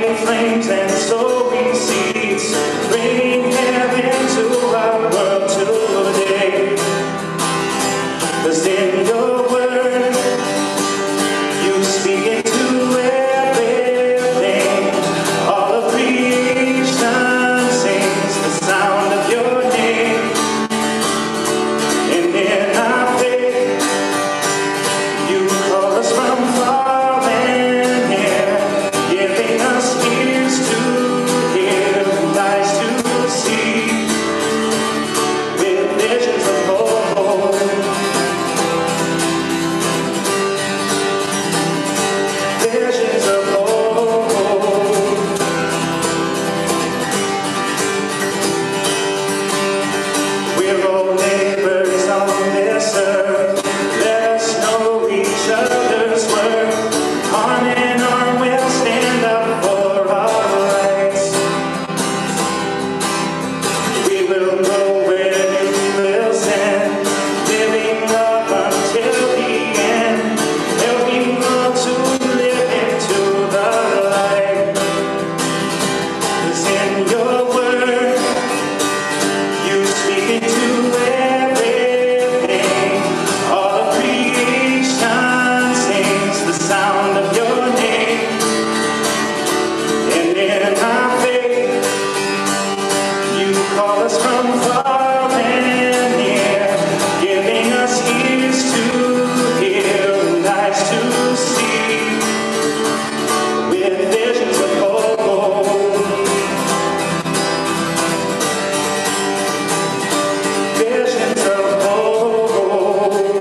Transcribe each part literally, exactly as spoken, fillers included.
flames and sowing seeds, bringing heaven to our world today. 'Cause in your word, you speak into everything. All of creation sings the sound of your name. And in our faith, you call us from far and near, giving us ears to hear and eyes to see, with visions of hope, visions of hope. We're all neighbors on this earth. Let us know each other's worth. Arm in arm, we'll stand up for our rights. We will go where you will send, living up until the end, helping all to live into the light. 'Cause in your word, you speak into everything. All of creation sings the sound of your name. And in our faith, you call us from far and near, giving us ears to hear and eyes to see, with visions of hope, visions of hope.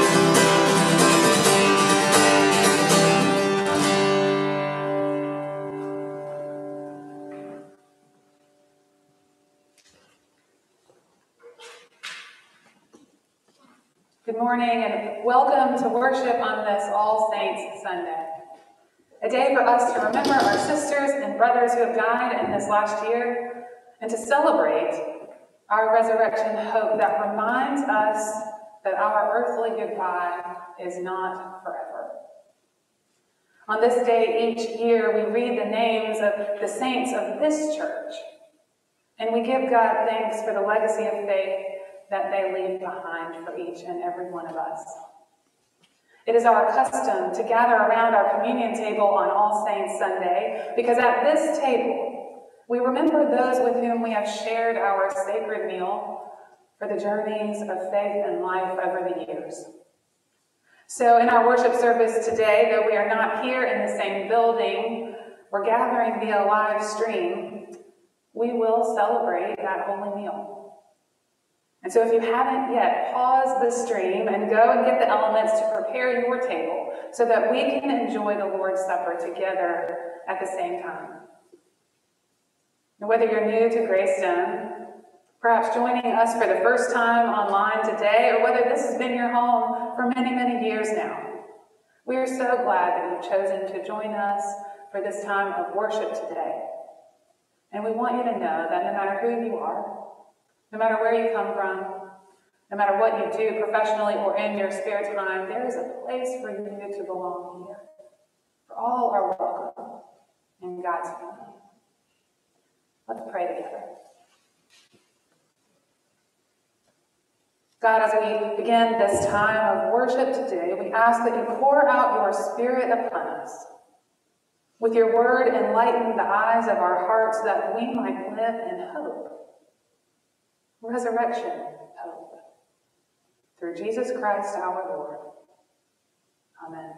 Good morning and welcome to worship on this All Saints Sunday. A day for us to remember our sisters and brothers who have died in this last year and to celebrate our resurrection hope that reminds us that our earthly goodbye is not forever. On this day each year, we read the names of the saints of this church, and we give God thanks for the legacy of faith that they leave behind for each and every one of us. It is our custom to gather around our communion table on All Saints Sunday because at this table, we remember those with whom we have shared our sacred meal for the journeys of faith and life over the years. So in our worship service today, though we are not here in the same building, we're gathering via live stream, we will celebrate that holy meal. And so if you haven't yet, pause the stream and go and get the elements to prepare your table so that we can enjoy the Lord's Supper together at the same time. And whether you're new to Greystone, perhaps joining us for the first time online today, or whether this has been your home for many, many years now, we are so glad that you've chosen to join us for this time of worship today. And we want you to know that no matter who you are, no matter where you come from, no matter what you do professionally or in your spare time, there is a place for you to belong here. For all are welcome in God's family. Let's pray together. God, as we begin this time of worship today, we ask that you pour out your Spirit upon us. With your word, enlighten the eyes of our hearts that we might live in hope. Resurrection hope. Through Jesus Christ our Lord. Amen.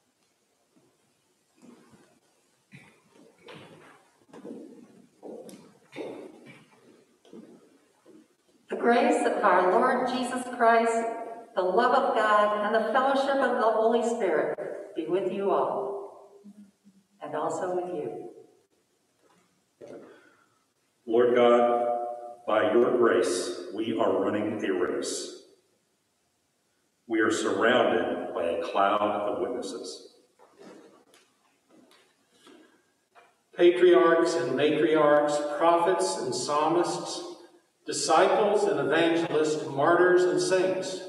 The grace of our Lord Jesus Christ, the love of God, and the fellowship of the Holy Spirit be with you all, and also with you. Lord God, by your grace, we are running a race. We are surrounded by a cloud of witnesses. Patriarchs and matriarchs, prophets and psalmists, disciples and evangelists, martyrs and saints.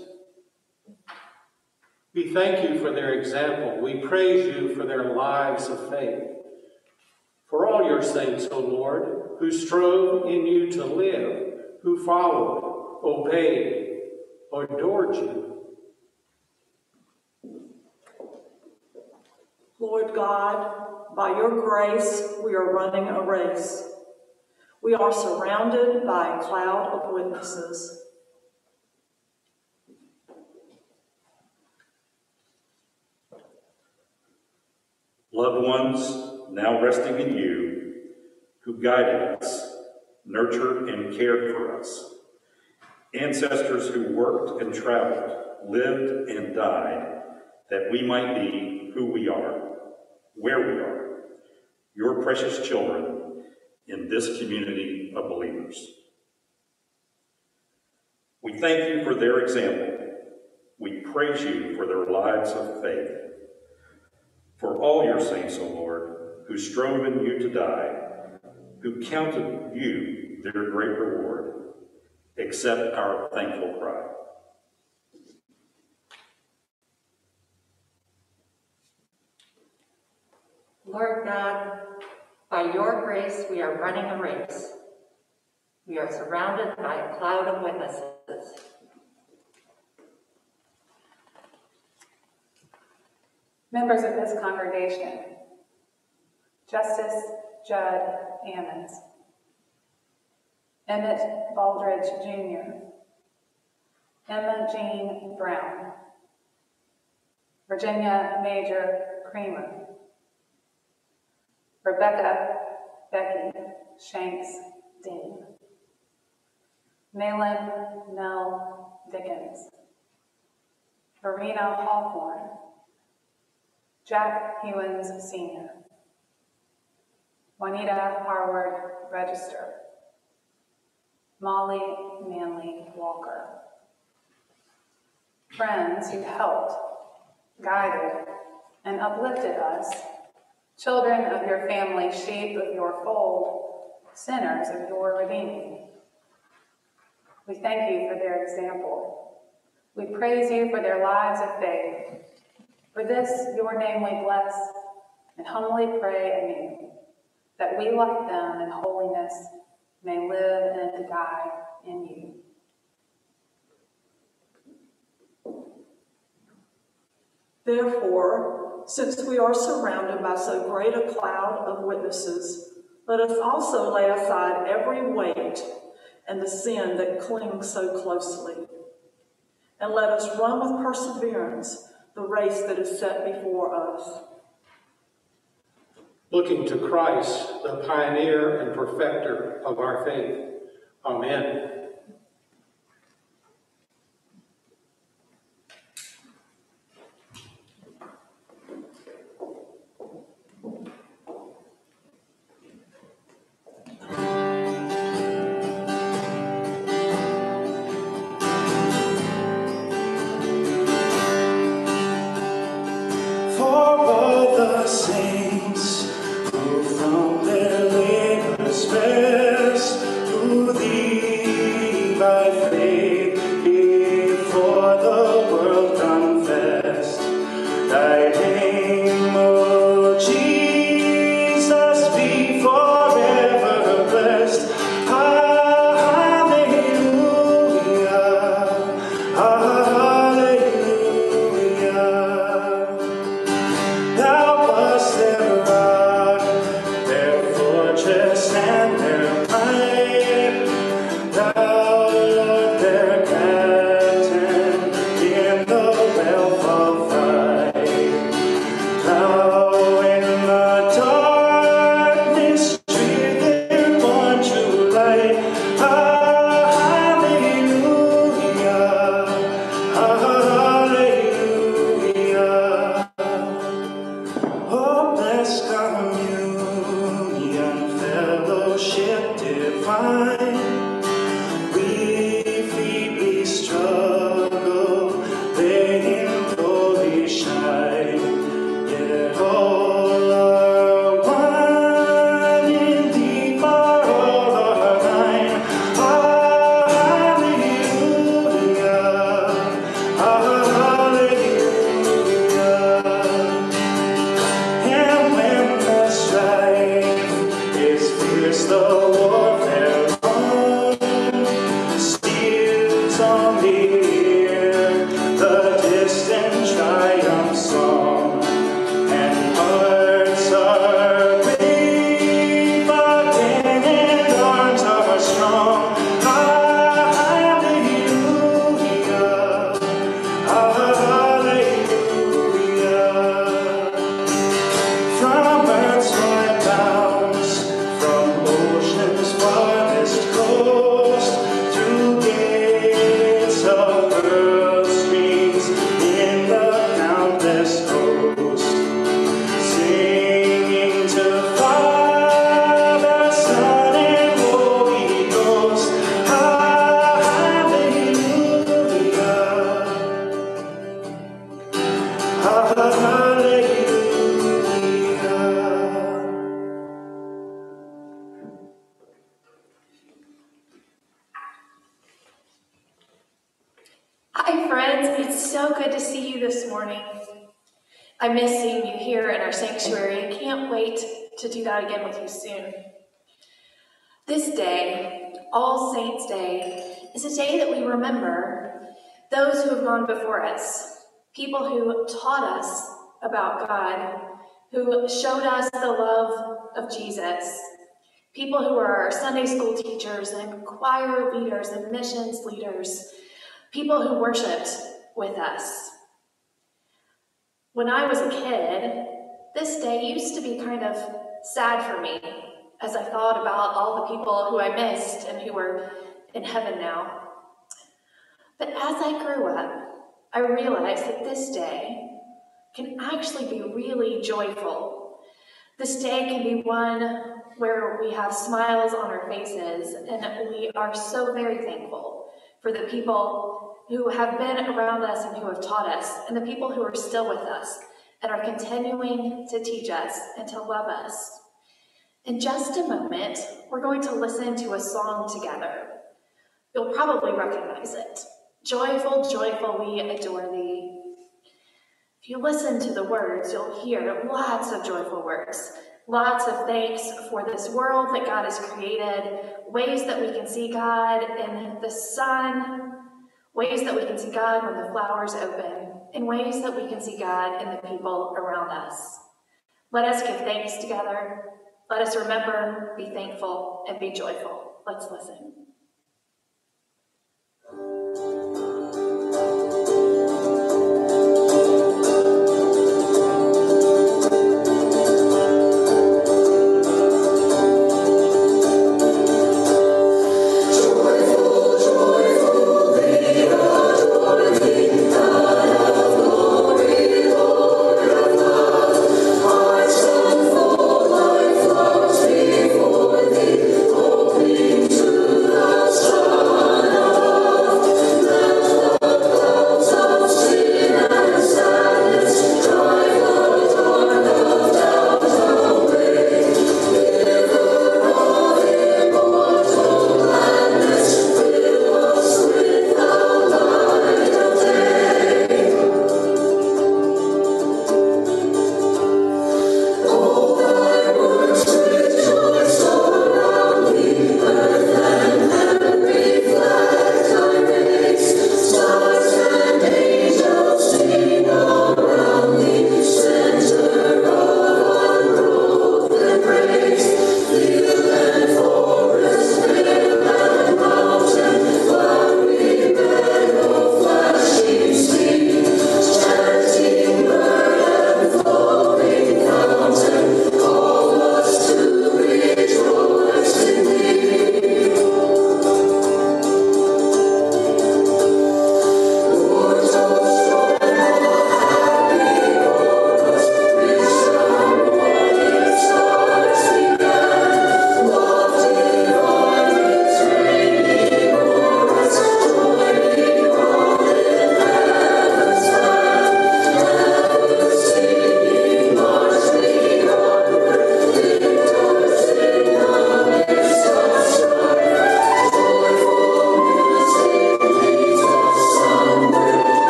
We thank you for their example. We praise you for their lives of faith. For your saints, O Lord, who strove in you to live, who followed, obeyed, adored you. Lord God, by your grace, we are running a race. We are surrounded by a cloud of witnesses. Loved ones, now resting in you, who guided us, nurtured and cared for us. Ancestors who worked and traveled, lived and died, that we might be who we are, where we are, your precious children in this community of believers. We thank you for their example. We praise you for their lives of faith. For all your saints, O Lord, who strove in you to die, who counted you their great reward, accept our thankful cry. Lord God, by your grace we are running a race. We are surrounded by a cloud of witnesses. Members of this congregation, Justice Judd Ammons, Emmett Baldridge Junior, Emma Jean Brown, Virginia Major Creamer, Rebecca Becky Shanks Dean, Malin Nell Dickens, Verena Hawthorne, Jack Hewins Senior, Juanita Harward Register, Molly Manley Walker. Friends who helped, guided, and uplifted us, children of your family, sheep of your fold, sinners of your redeeming. We thank you for their example. We praise you for their lives of faith. For this, your name we bless and humbly pray anew, that we, like them in holiness, may live and die in you. Therefore, since we are surrounded by so great a cloud of witnesses, let us also lay aside every weight and the sin that clings so closely. And let us run with perseverance the race that is set before us. Looking to Christ, the pioneer and perfecter of our faith. Amen. Saints who from their labors rest, who thee Hears the warfare on, steals on the ear, the distant triumph song, and hearts are brave again and arms are strong. Hallelujah, hallelujah. From earth's wide bounds, from ocean's farthest coast, to gates of pearl streams in the countless host, singing to Father, Son, and Holy Ghost. Hallelujah, hallelujah. Hi, friends. It's so good to see you this morning. I miss seeing you here in our sanctuary and can't wait to do that again with you soon. This day, All Saints' Day, is a day that we remember those who have gone before us, people who taught us about God, who showed us the love of Jesus, people who are our Sunday school teachers and choir leaders and missions leaders, people who worshiped with us. When I was a kid, this day used to be kind of sad for me as I thought about all the people who I missed and who were in heaven now. But as I grew up, I realized that this day can actually be really joyful. This day can be one where we have smiles on our faces and we are so very thankful for the people who have been around us and who have taught us, and the people who are still with us and are continuing to teach us and to love us. In just a moment, we're going to listen to a song together. You'll probably recognize it. Joyful, joyful, we adore thee. If you listen to the words, you'll hear lots of joyful words, lots of thanks for this world that God has created, ways that we can see God in the sun, ways that we can see God when the flowers open, and ways that we can see God in the people around us. Let us give thanks together. Let us remember, be thankful, and be joyful. Let's listen. To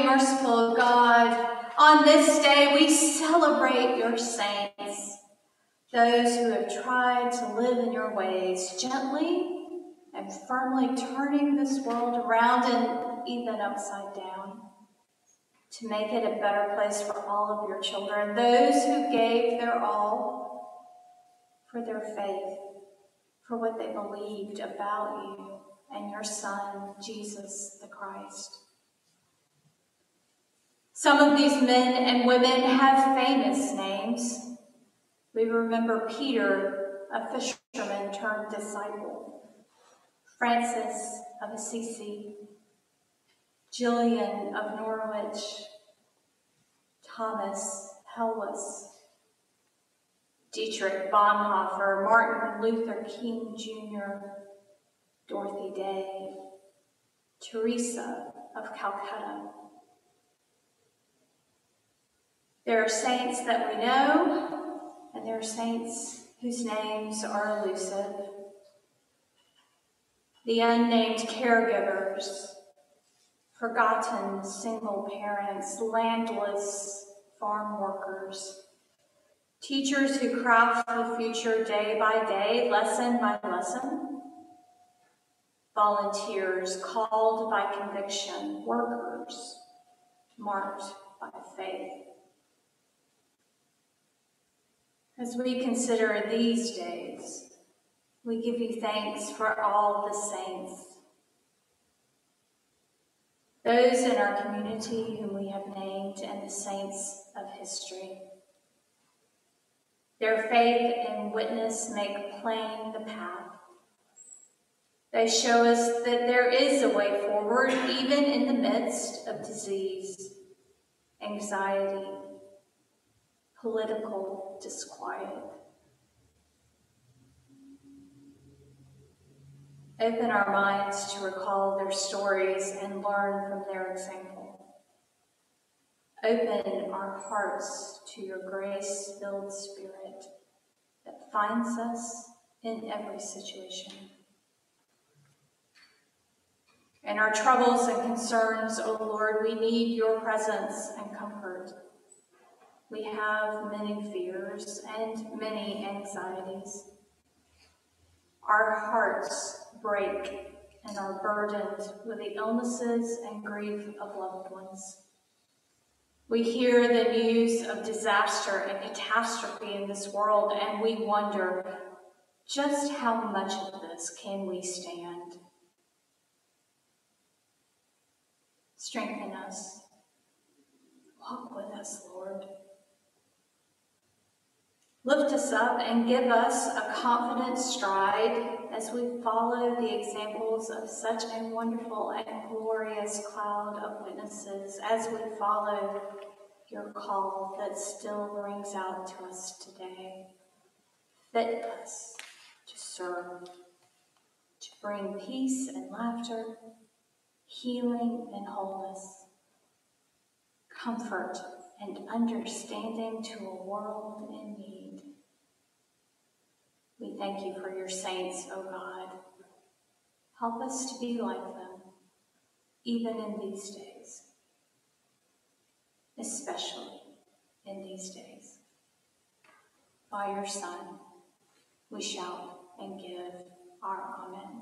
merciful God, on this day we celebrate your saints, those who have tried to live in your ways, gently and firmly turning this world around and even upside down, to make it a better place for all of your children, those who gave their all for their faith, for what they believed about you and your Son, Jesus the Christ. Some of these men and women have famous names. We remember Peter, a fisherman turned disciple, Francis of Assisi, Gillian of Norwich, Thomas Helwes, Dietrich Bonhoeffer, Martin Luther King Junior, Dorothy Day, Teresa of Calcutta. There are saints that we know, and there are saints whose names are elusive. The unnamed caregivers, forgotten single parents, landless farm workers, teachers who craft the future day by day, lesson by lesson, volunteers called by conviction, workers marked by faith. As we consider these days, we give you thanks for all the saints, those in our community whom we have named, and the saints of history. Their faith and witness make plain the path. They show us that there is a way forward, even in the midst of disease, anxiety, political disquiet. Open our minds to recall their stories and learn from their example. Open our hearts to your grace-filled Spirit that finds us in every situation. In our troubles and concerns, O Lord, we need your presence and comfort. We have many fears and many anxieties. Our hearts break and are burdened with the illnesses and grief of loved ones. We hear the news of disaster and catastrophe in this world, and we wonder, just how much of this can we stand? Strengthen us. Walk with us, Lord. Lift us up and give us a confident stride as we follow the examples of such a wonderful and glorious cloud of witnesses, as we follow your call that still rings out to us today. Fit us to serve, to bring peace and laughter, healing and wholeness, comfort and understanding to a world in need. We thank you for your saints, O God. Help us to be like them, even in these days, especially in these days. By your Son, we shout and give our amen.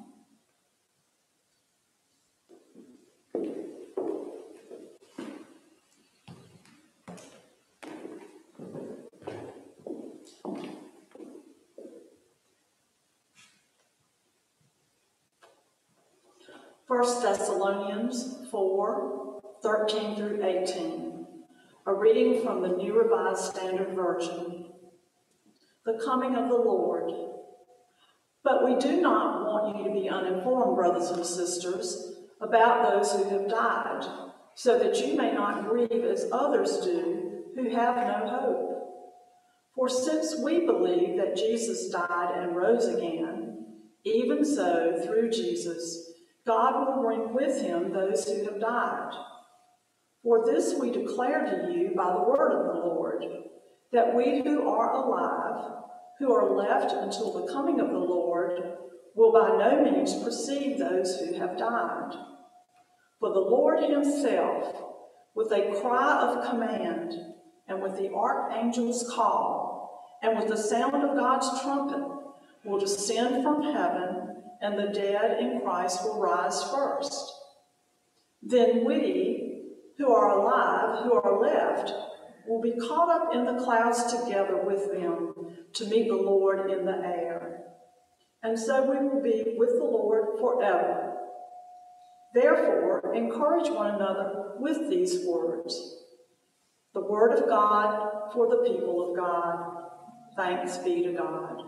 First Thessalonians four, thirteen through eighteen, a reading from the New Revised Standard Version. The coming of the Lord. But we do not want you to be uninformed, brothers and sisters, about those who have died, so that you may not grieve as others do who have no hope. For since we believe that Jesus died and rose again, even so, through Jesus, God will bring with him those who have died. For this we declare to you by the word of the Lord, that we who are alive, who are left until the coming of the Lord, will by no means precede those who have died. For the Lord himself with a cry of command, and with the archangel's call, and with the sound of God's trumpet, will descend from heaven, and the dead in Christ will rise first. Then we, who are alive, who are left, will be caught up in the clouds together with them to meet the Lord in the air. And so we will be with the Lord forever. Therefore, encourage one another with these words. The word of God for the people of God. Thanks be to God.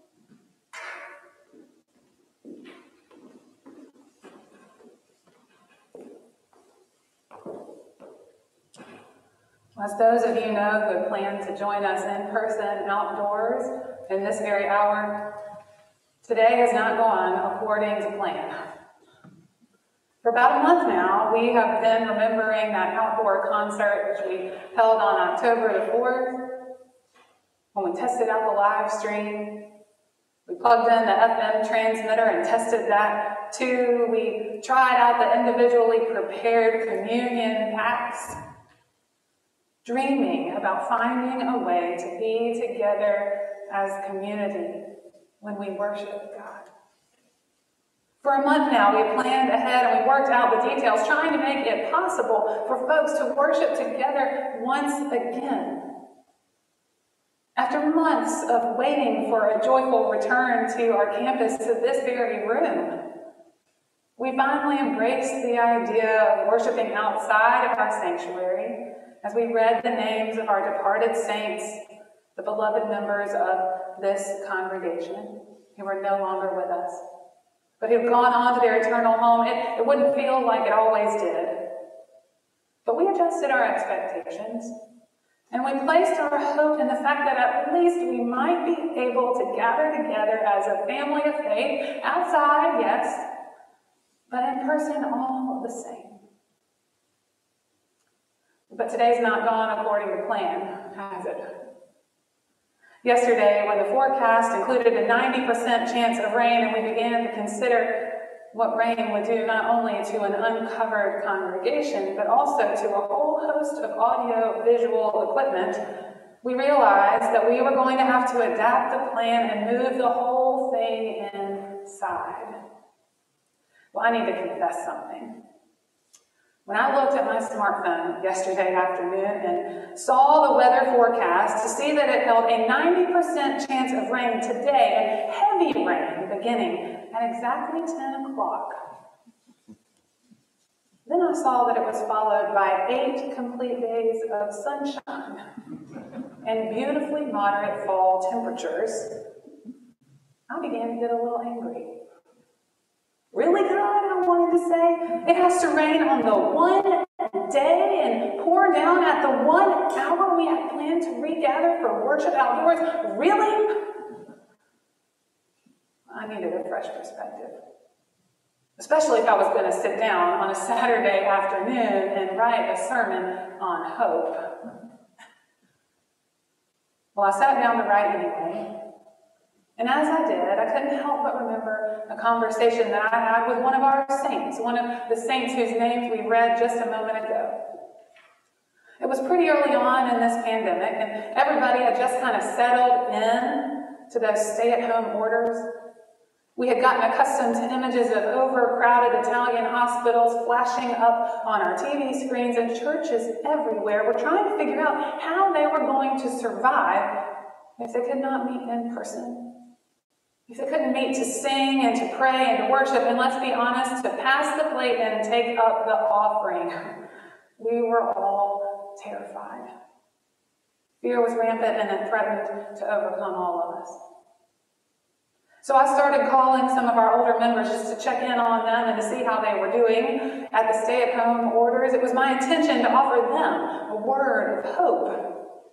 As those of you know who have planned to join us in person outdoors in this very hour, today has not gone according to plan. For about a month now, we have been remembering that outdoor concert which we held on October the fourth, when we tested out the live stream. We plugged in the F M transmitter and tested that too. We tried out the individually prepared communion packs, dreaming about finding a way to be together as community when we worship God. For a month now, we planned ahead and we worked out the details, trying to make it possible for folks to worship together once again. After months of waiting for a joyful return to our campus, to this very room, we finally embraced the idea of worshiping outside of our sanctuary as we read the names of our departed saints, the beloved members of this congregation who are no longer with us, but who've gone on to their eternal home. It, it wouldn't feel like it always did. But we adjusted our expectations, and we placed our hope in the fact that at least we might be able to gather together as a family of faith, outside, yes, but in person all the same. But today's not gone according to plan, has it? Yesterday, when the forecast included a ninety percent chance of rain, and we began to consider what rain would do not only to an uncovered congregation, but also to a whole host of audio-visual equipment, we realized that we were going to have to adapt the plan and move the whole thing inside. Well, I need to confess something. When I looked at my smartphone yesterday afternoon and saw the weather forecast to see that it held a ninety percent chance of rain today, and heavy rain beginning at exactly ten o'clock, then I saw that it was followed by eight complete days of sunshine and beautifully moderate fall temperatures, I began to get a little angry. Really, God? I wanted to say. It has to rain on the one day and pour down at the one hour we had planned to regather for worship outdoors? Really? I needed a fresh perspective. Especially if I was going to sit down on a Saturday afternoon and write a sermon on hope. Well, I sat down to write anyway. And as I did, I couldn't help but remember a conversation that I had with one of our saints, one of the saints whose names we read just a moment ago. It was pretty early on in this pandemic, and everybody had just kind of settled in to those stay-at-home orders. We had gotten accustomed to images of overcrowded Italian hospitals flashing up on our T V screens, and churches everywhere were trying to figure out how they were going to survive if they could not meet in person. If they couldn't meet to sing and to pray and to worship, and let's be honest, to pass the plate and take up the offering. We were all terrified. Fear was rampant and it threatened to overcome all of us. So I started calling some of our older members just to check in on them and to see how they were doing at the stay-at-home orders. It was my intention to offer them a word of hope.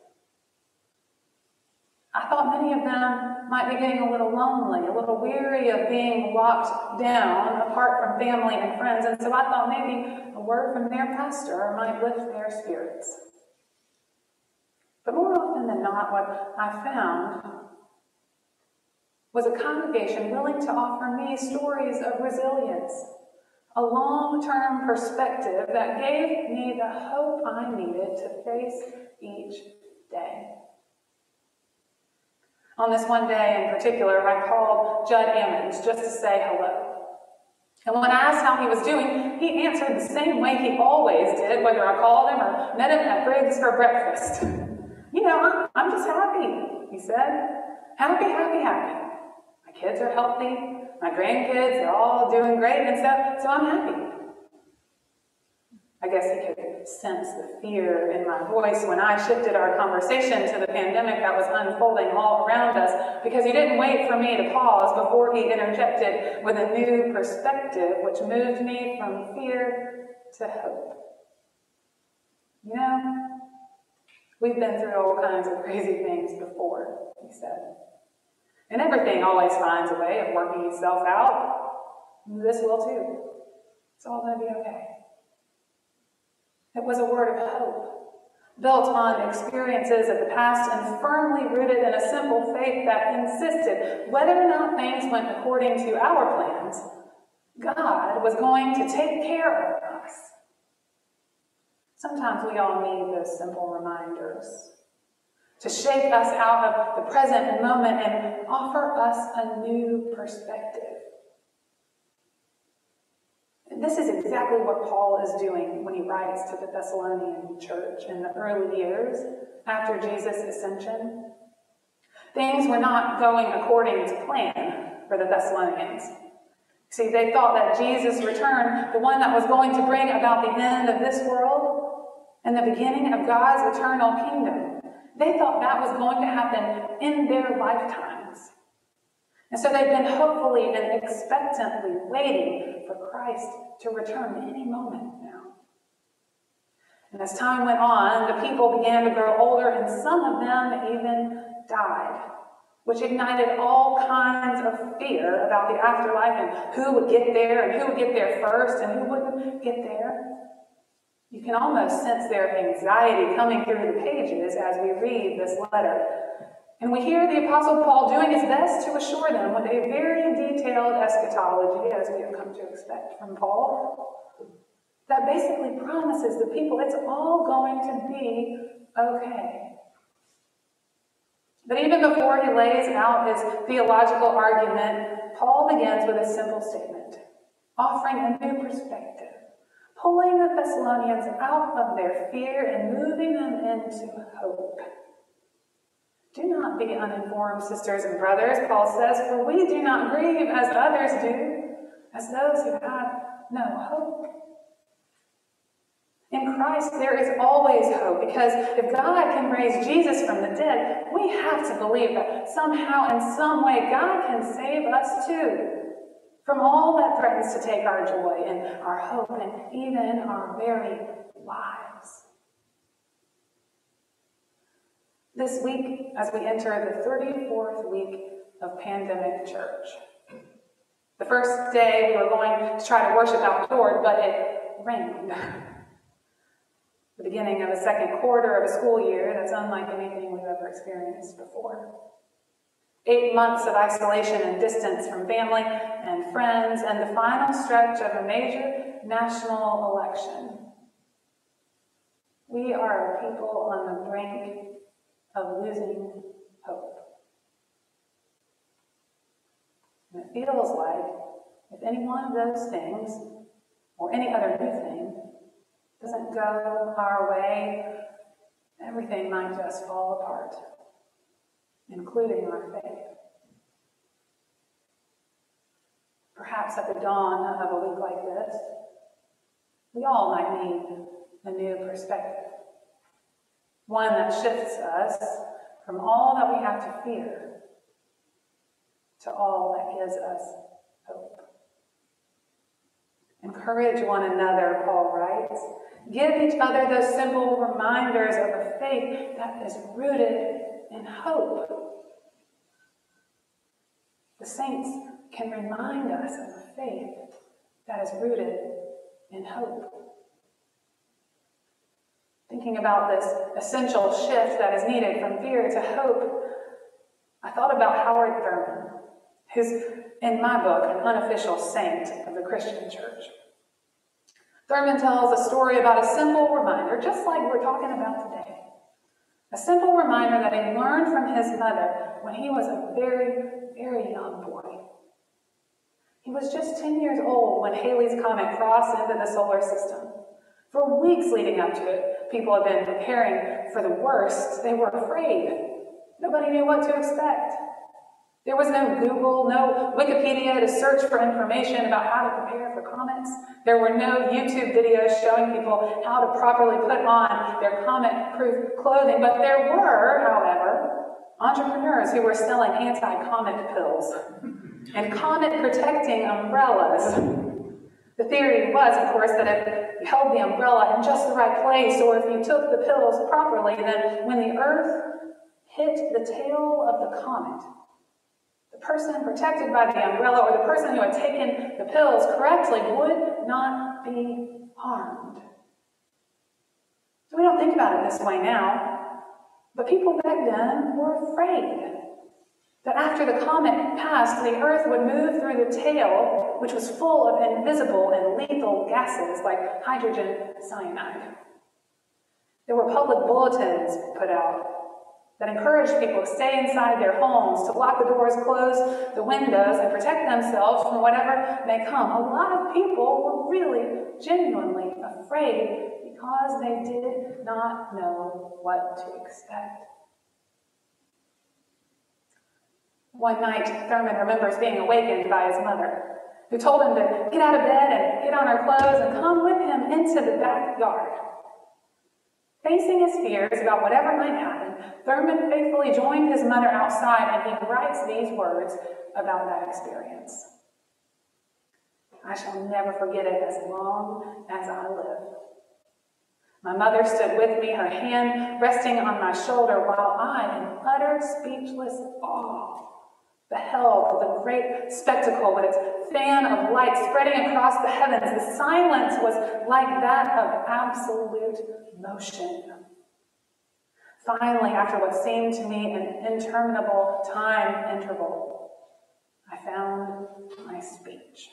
I thought many of them might be getting a little lonely, a little weary of being locked down, apart from family and friends, and so I thought maybe a word from their pastor might lift their spirits. But more often than not, what I found was a congregation willing to offer me stories of resilience, a long-term perspective that gave me the hope I needed to face each day. On this one day in particular, I called Judd Ammons just to say hello. And when I asked how he was doing, he answered the same way he always did, whether I called him or met him at Briggs for breakfast. You know, I'm, I'm just happy, he said. Happy, happy, happy. My kids are healthy. My grandkids, they're all doing great and stuff, so I'm happy. I guess he could sense the fear in my voice when I shifted our conversation to the pandemic that was unfolding all around us, because he didn't wait for me to pause before he interjected with a new perspective which moved me from fear to hope. You know, we've been through all kinds of crazy things before, he said. And everything always finds a way of working itself out. This will too. It's all going to be okay. It was a word of hope, built on experiences of the past and firmly rooted in a simple faith that insisted, whether or not things went according to our plans, God was going to take care of us. Sometimes we all need those simple reminders to shake us out of the present moment and offer us a new perspective. This is exactly what Paul is doing when he writes to the Thessalonian church in the early years after Jesus' ascension. Things were not going according to plan for the Thessalonians. See, they thought that Jesus' return, the one that was going to bring about the end of this world and the beginning of God's eternal kingdom, they thought that was going to happen in their lifetimes. And so they've been hopefully and expectantly waiting for Christ to return any moment now. And as time went on, the people began to grow older, and some of them even died, which ignited all kinds of fear about the afterlife and who would get there and who would get there first and who wouldn't get there. You can almost sense their anxiety coming through the pages as we read this letter. And we hear the Apostle Paul doing his best to assure them with a very detailed eschatology, as we have come to expect from Paul, that basically promises the people it's all going to be okay. But even before he lays out his theological argument, Paul begins with a simple statement, offering a new perspective, pulling the Thessalonians out of their fear and moving them into hope. Do not be uninformed, sisters and brothers, Paul says, for we do not grieve as others do, as those who have no hope. In Christ, there is always hope, because if God can raise Jesus from the dead, we have to believe that somehow, in some way, God can save us too from all that threatens to take our joy and our hope and even our very lives. This week, as we enter the thirty-fourth week of pandemic church, the first day we were going to try to worship outdoors, but it rained. The beginning of a second quarter of a school year that's unlike anything we've ever experienced before. Eight months of isolation and distance from family and friends, and the final stretch of a major national election. We are a people on the brink of losing hope. And it feels like if any one of those things, or any other new thing, doesn't go our way, everything might just fall apart, including our faith. Perhaps at the dawn of a week like this, we all might need a new perspective. One that shifts us from all that we have to fear to all that gives us hope. Encourage one another, Paul writes. Give each other those simple reminders of a faith that is rooted in hope. The saints can remind us of a faith that is rooted in hope. Thinking about this essential shift that is needed from fear to hope, I thought about Howard Thurman, who's, in my book, an unofficial saint of the Christian church. Thurman tells a story about a simple reminder, just like we're talking about today. A simple reminder that he learned from his mother when he was a very, very young boy. He was just ten years old when Halley's Comet crossed into the solar system. For weeks leading up to it, people had been preparing for the worst. They were afraid. Nobody knew what to expect. There was no Google, no Wikipedia to search for information about how to prepare for comets. There were no YouTube videos showing people how to properly put on their comet-proof clothing. But there were, however, entrepreneurs who were selling anti-comet pills and comet-protecting umbrellas. The theory was, of course, that if you held the umbrella in just the right place, or if you took the pills properly, then when the Earth hit the tail of the comet, the person protected by the umbrella, or the person who had taken the pills correctly, would not be harmed. So we don't think about it this way now, but people back then were afraid that after the comet passed, the Earth would move through the tail, which was full of invisible and lethal gases like hydrogen cyanide. There were public bulletins put out that encouraged people to stay inside their homes, to lock the doors, close the windows, and protect themselves from whatever may come. A lot of people were really, genuinely afraid because they did not know what to expect. One night, Thurman remembers being awakened by his mother, who told him to get out of bed and get on her clothes and come with him into the backyard. Facing his fears about whatever might happen, Thurman faithfully joined his mother outside, and he writes these words about that experience. I shall never forget it as long as I live. My mother stood with me, her hand resting on my shoulder, while I, in utter speechless awe, beheld the great spectacle with its fan of light spreading across the heavens. The silence was like that of absolute motion. Finally, after what seemed to me an interminable time interval, I found my speech.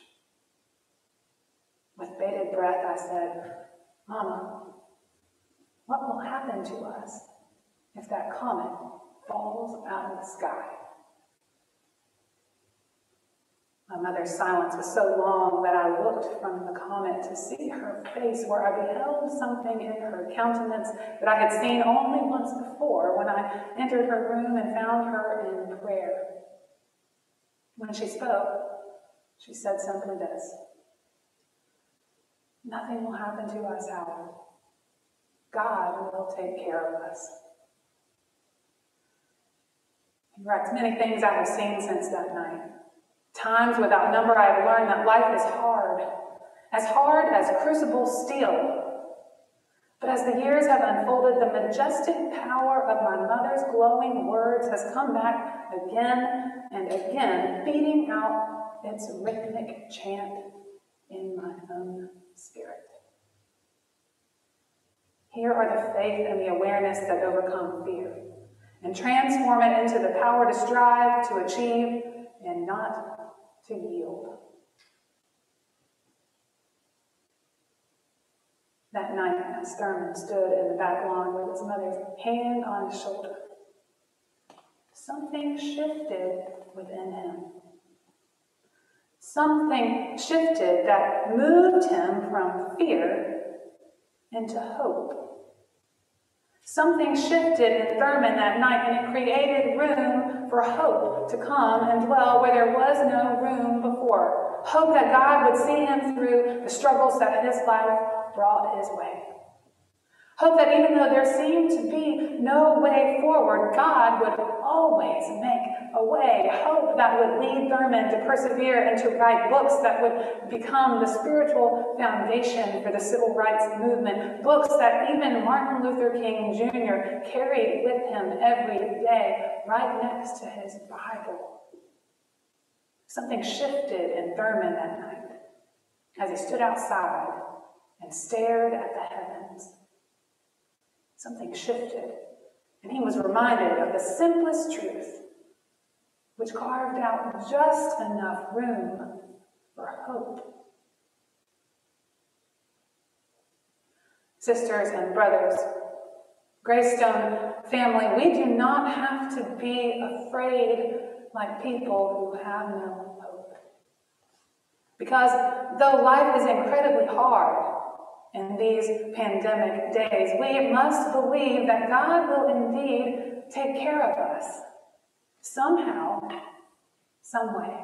With bated breath, I said, Mama, what will happen to us if that comet falls out of the sky? My mother's silence was so long that I looked from the comet to see her face, where I beheld something in her countenance that I had seen only once before when I entered her room and found her in prayer. When she spoke, she said simply this: nothing will happen to us, Howard. God will take care of us. He writes many things I have seen since that night. Times without number I have learned that life is hard, as hard as crucible steel. But as the years have unfolded, the majestic power of my mother's glowing words has come back again and again, beating out its rhythmic chant in my own spirit. Here are the faith and the awareness that overcome fear and transform it into the power to strive, to achieve, and not to yield. That night, as Thurman stood in the back lawn with his mother's hand on his shoulder, something shifted within him. Something shifted that moved him from fear into hope. Something shifted in Thurman that night, and it created room for hope to come and dwell where there was no room before. Hope that God would see him through the struggles that his life brought his way. Hope that even though there seemed to be no way forward, God would always make a way. Hope that would lead Thurman to persevere and to write books that would become the spiritual foundation for the civil rights movement. Books that even Martin Luther King Junior carried with him every day, right next to his Bible. Something shifted in Thurman that night as he stood outside and stared at the heavens. Something shifted, and he was reminded of the simplest truth, which carved out just enough room for hope. Sisters and brothers, Greystone family, we do not have to be afraid like people who have no hope. Because though life is incredibly hard in these pandemic days, we must believe that God will indeed take care of us somehow, some way.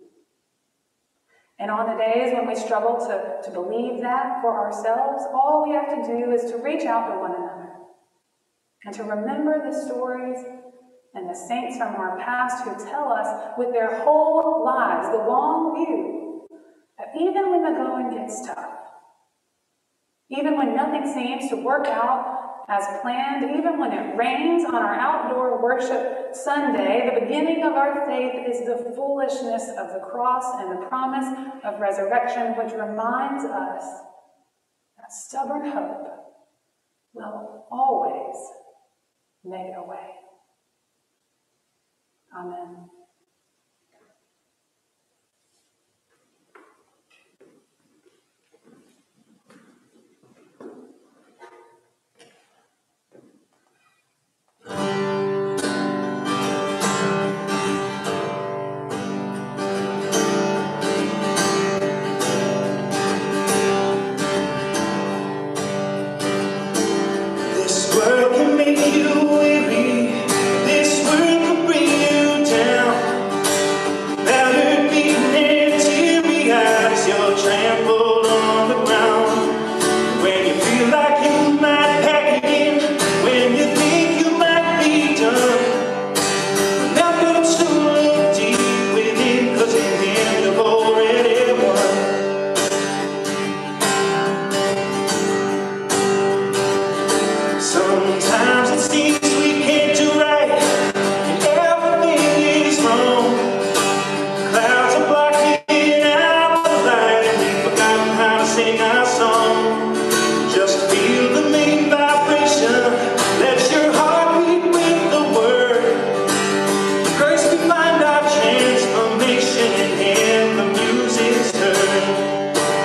And on the days when we struggle to, to believe that for ourselves, all we have to do is to reach out to one another and to remember the stories and the saints from our past who tell us with their whole lives, the long view, that even when the going gets tough, even when nothing seems to work out as planned, even when it rains on our outdoor worship Sunday, the beginning of our faith is the foolishness of the cross and the promise of resurrection, which reminds us that stubborn hope will always make a way. Amen. This world can make you weary. This world can bring you down. Battered, beaten, and teary-eyed as you're trampled on the ground. When you feel like you might pack it in, when you think you might be done, remember to look deep within, 'cause in the end you've already won. Sometimes it seems we can't do right, and everything is wrong. Clouds are blocking out the light, and we've forgotten how to sing our song. Just feel the main vibration, let your heart beat with the word. Grace we find our transformation, and in the music's heard.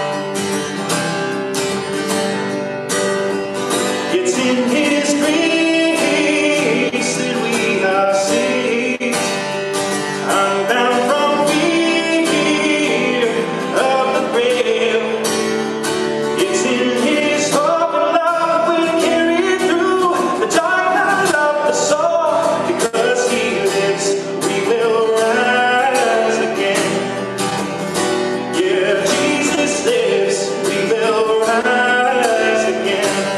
It's in His grace that we are saved, unbound from fear of the grave. It's in His hope and love we'll carry through the dark night of the soul. Because He lives, we will rise again. Yeah, Jesus lives, we will rise again.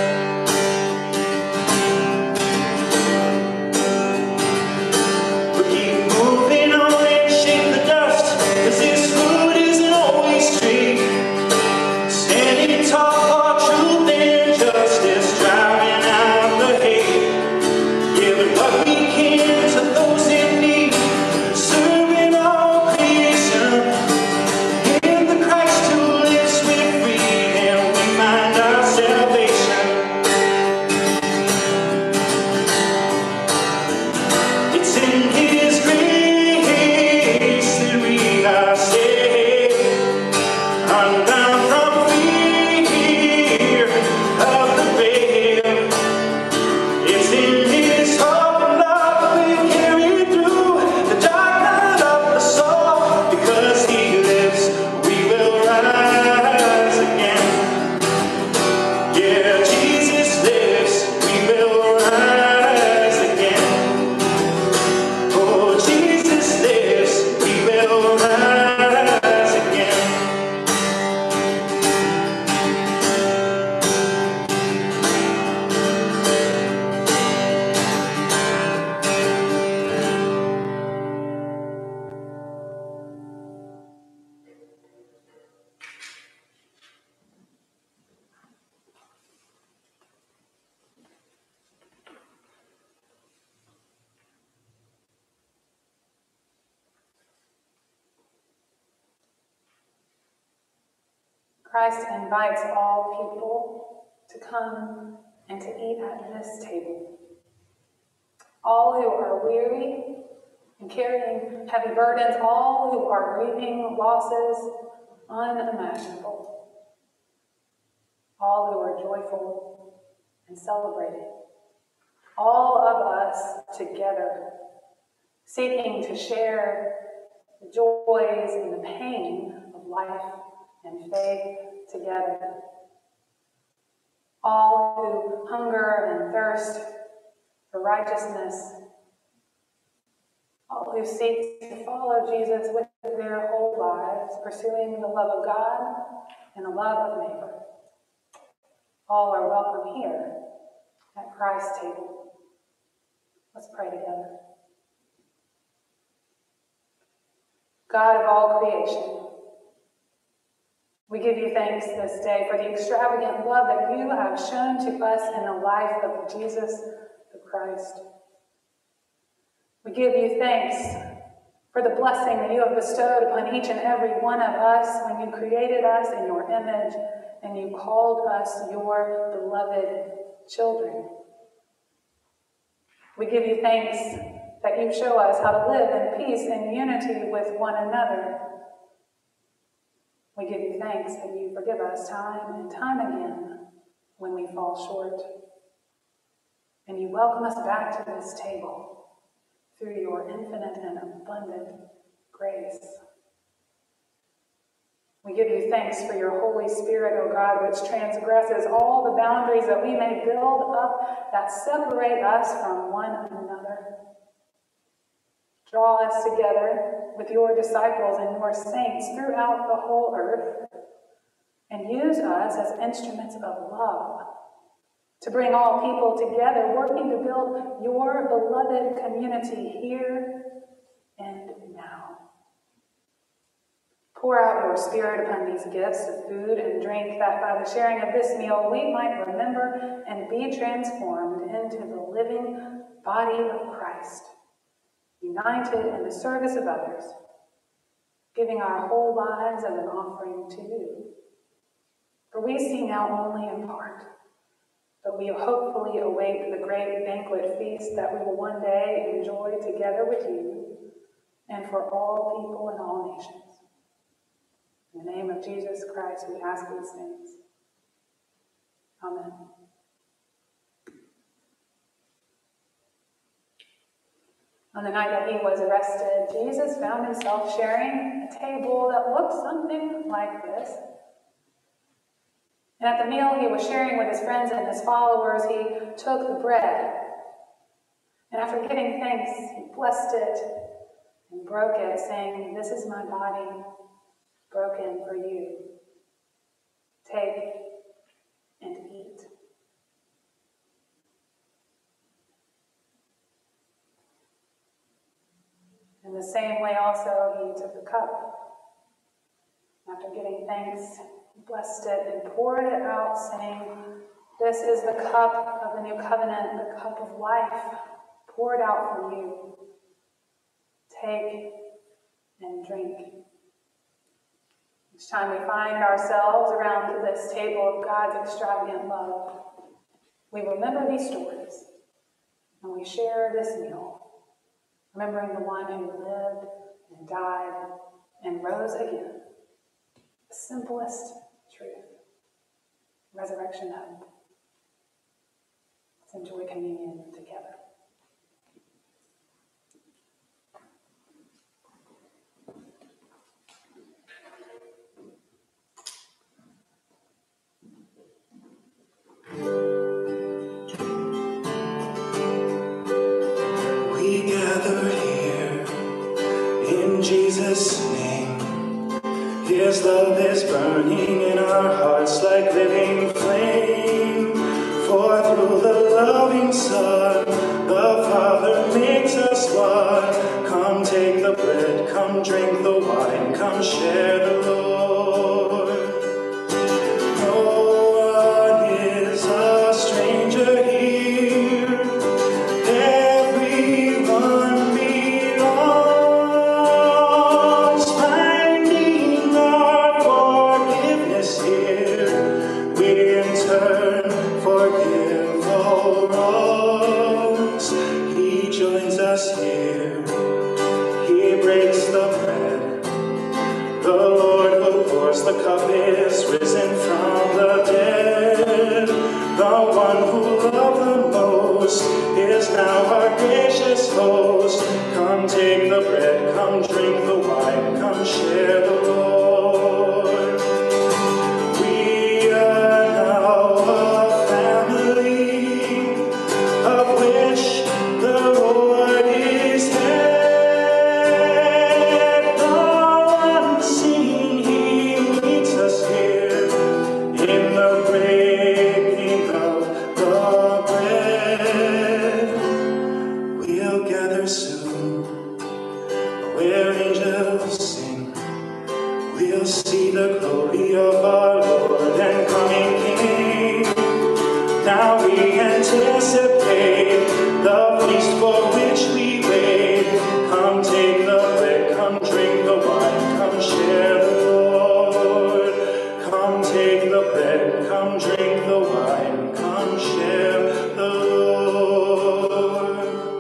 But keep moving on and shake the dust, 'cause this road isn't always straight. Standing tall for truth and justice, driving out the hate. Giving what we can to those in need, serving all creation. In the Christ who lives with freedom, we find our salvation. It's in His grace that we are saved, unbound from fear of the grave. It's in His hope and love we carry through the dark night of the soul. Because He lives, we will rise again. Yeah, Jesus lives, we will rise again. Oh, Jesus lives, we will rise again. Christ invites all people to come and to eat at this table. All who are weary and carrying heavy burdens, all who are grieving losses unimaginable, all who are joyful and celebrating. All of us together, seeking to share the joys and the pain of life and faith together. All who hunger and thirst for righteousness, all who seek to follow Jesus with their whole lives, pursuing the love of God and the love of neighbor. All are welcome here at Christ's table. Let's pray together. God of all creation, we give you thanks this day for the extravagant love that you have shown to us in the life of Jesus the Christ. We give you thanks for the blessing that you have bestowed upon each and every one of us when you created us in your image and you called us your beloved children. We give you thanks that you show us how to live in peace and unity with one another. We give you thanks that you forgive us time and time again when we fall short. And you welcome us back to this table through your infinite and abundant grace. We give you thanks for your Holy Spirit, O God, which transgresses all the boundaries that we may build up that separate us from one another. Draw us together with your disciples and your saints throughout the whole earth, and use us as instruments of love to bring all people together, working to build your beloved community here and now. Pour out your Spirit upon these gifts of food and drink, that by the sharing of this meal we might remember and be transformed into the living body of Christ, united in the service of others, giving our whole lives as an offering to you. For we see now only in part, but we hopefully await the great banquet feast that we will one day enjoy together with you and for all people in all nations. In the name of Jesus Christ, we ask these things. Amen. On the night that he was arrested, Jesus found himself sharing a table that looked something like this. And at the meal he was sharing with his friends and his followers, he took the bread. And after giving thanks, he blessed it and broke it, saying, "This is my body, broken for you. Take and eat." In the same way also he took the cup. After giving thanks, he blessed it and poured it out, saying, "This is the cup of the new covenant, the cup of life, poured out for you. Take and drink." Each time we find ourselves around this table of God's extravagant love, we remember these stories and we share this meal, remembering the one who lived and died and rose again. The simplest truth, resurrection hope. Let's enjoy communion together. We gather here in Jesus' name. His love is burning in our hearts like living flame. For through the loving Son, the Father makes us one. Come take the bread, come drink the wine, come share the Lord. No one is a stranger here. Everyone belongs, finding our forgiveness here. We in turn forgive all wrongs. He joins us here. He breaks the bread. The Lord Come take the bread, come drink the wine, come share the Lord. We are now a family of which the Lord is head. Though unseen, He meets us here in the breaking of the bread. We'll gather soon, where angels sing. We'll see the glory of our Lord and coming King. Now we anticipate the feast for which we wait. Come take the bread, come drink the wine, come share the Lord. Come take the bread, come drink the wine, come share the Lord.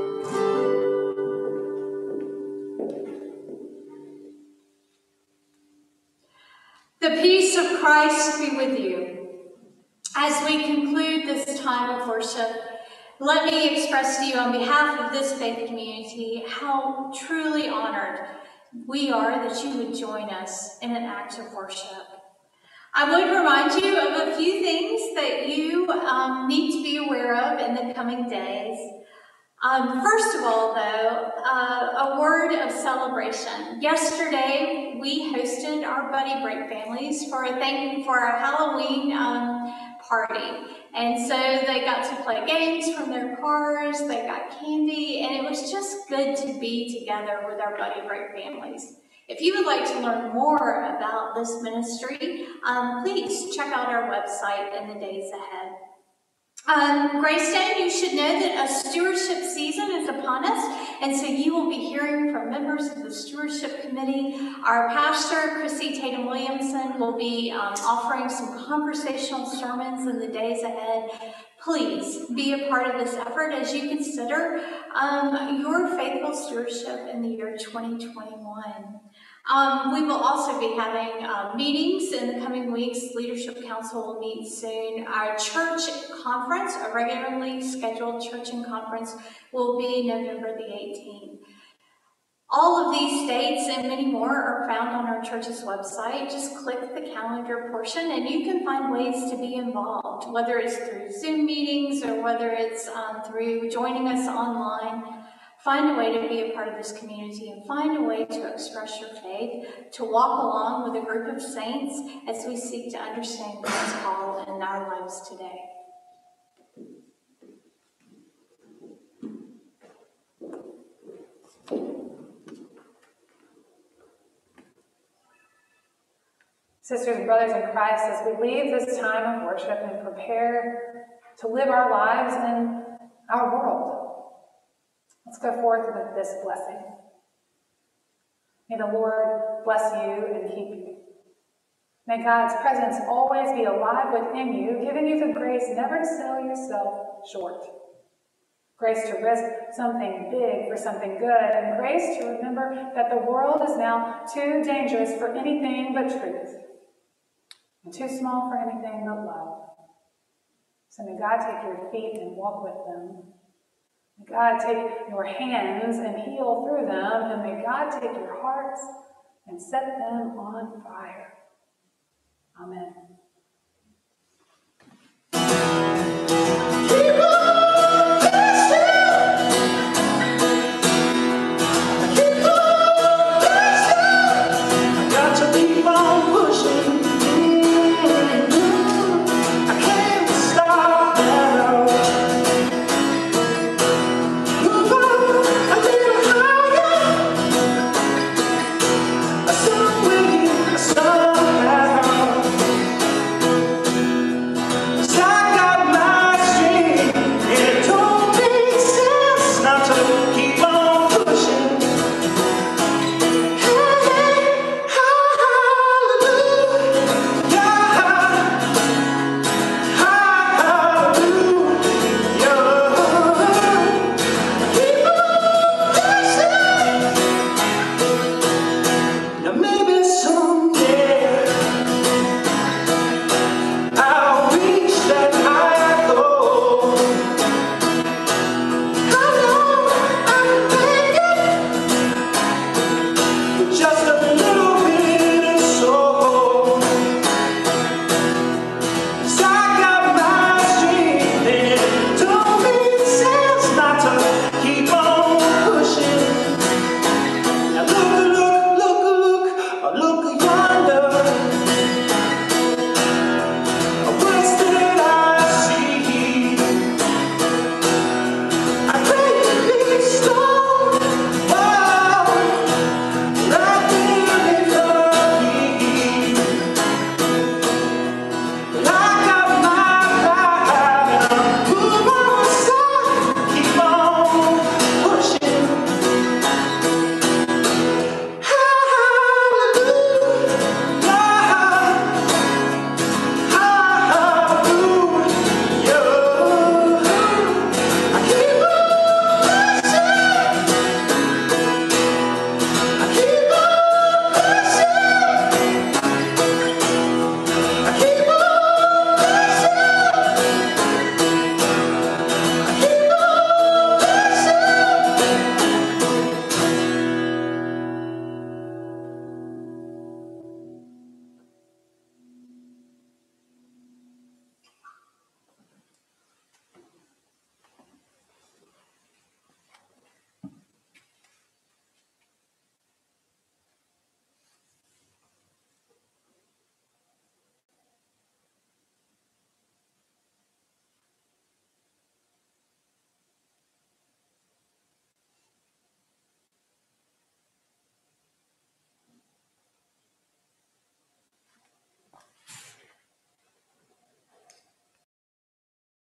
The peace of Christ be with you. As we conclude this time of worship, let me express to you on behalf of this faith community how truly honored we are that you would join us in an act of worship. I would remind you of a few things that you um, need to be aware of in the coming days. Um, first of all, though, uh, a word of celebration. Yesterday, we hosted our Buddy Break families for a thank for our Halloween um, party, and so they got to play games from their cars. They got candy, and it was just good to be together with our Buddy Break families. If you would like to learn more about this ministry, um, please check out our website in the days ahead. Um, Greystone, you should know that a stewardship season is upon us, and so you will be hearing from members of the stewardship committee. Our pastor, Chrissy Tatum Williamson, will be um, offering some conversational sermons in the days ahead. Please be a part of this effort as you consider um, your faithful stewardship in the year twenty twenty-one. Um, we will also be having uh, meetings in the coming weeks. Leadership Council will meet soon. Our church conference, a regularly scheduled church and conference, will be November the eighteenth. All of these dates and many more are found on our church's website. Just click the calendar portion and you can find ways to be involved, whether it's through Zoom meetings or whether it's um, through joining us online. Find a way to be a part of this community and find a way to express your faith, to walk along with a group of saints as we seek to understand God's call in our lives today. Sisters and brothers in Christ, as we leave this time of worship and prepare to live our lives in our world, let's go forth with this blessing. May the Lord bless you and keep you. May God's presence always be alive within you, giving you the grace never to sell yourself short. Grace to risk something big for something good, and grace to remember that the world is now too dangerous for anything but truth, and too small for anything but love. So may God take your feet and walk with them. May God take your hands and heal through them, and may God take your hearts and set them on fire. Amen.